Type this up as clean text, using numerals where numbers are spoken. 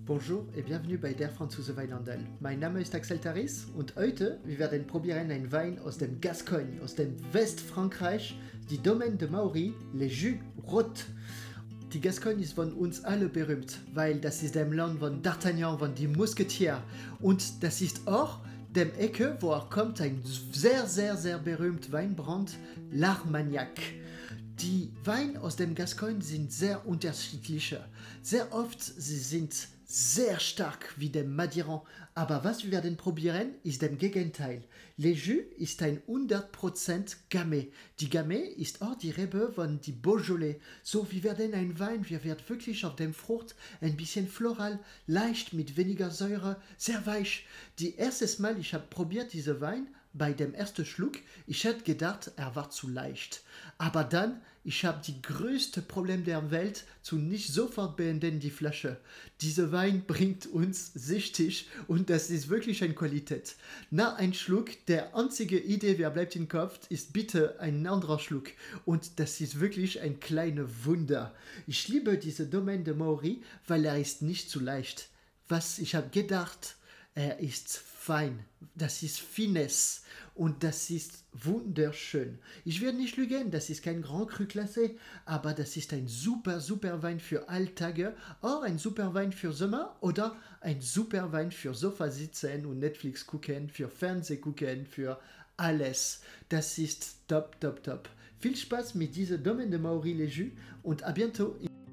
Bonjour et bienvenue bei der Franzose Weinhandel. Mein Name ist Axel Taris und heute wir werden probieren einen Wein aus dem Gascogne, aus dem Westfrankreich, die Domaine de Maury, Les Jus Rot. Die Gascogne ist von uns alle berühmt, weil das ist dem Land von D'Artagnan, von die Musketier. Und das ist auch dem Ecke, wo kommt ein sehr berühmt Weinbrand, l'Armagnac. Die Weine aus dem Gascogne sind sehr unterschiedliche. Sehr oft sie sind sehr stark wie dem Madiran, aber was wir werden probieren, ist dem Gegenteil. Les Jus ist ein 100% Gamay. Die Gamay ist auch die Rebe von die Beaujolais. So, wir werden ein Wein, wir werden wirklich auf dem Frucht ein bisschen floral, leicht mit weniger Säure, sehr weich. Die erstes Mal, ich habe probiert diese Wein, bei dem ersten Schluck, ich hätte gedacht, war zu leicht. Aber dann, ich habe die größte Problem der Welt zu nicht sofort beenden die Flasche. Diese Wein bringt uns süchtig und das ist wirklich eine Qualität. Nach einem Schluck, der einzige Idee, wer bleibt im Kopf, ist bitte ein anderer Schluck. Und das ist wirklich ein kleines Wunder. Ich liebe diese Domaine de Maury, weil ist nicht zu leicht. Was ich habe gedacht, ist fein, das ist Finesse und das ist wunderschön. Ich werde nicht lügen, das ist kein Grand Cru Classé, aber das ist ein super Wein für Alltage, auch ein super Wein für Sommer oder ein super Wein für Sofa sitzen und Netflix gucken, für Fernseh gucken, für alles. Das ist top. Viel Spaß mit dieser Domaine de Maury Les Jus und à bientôt.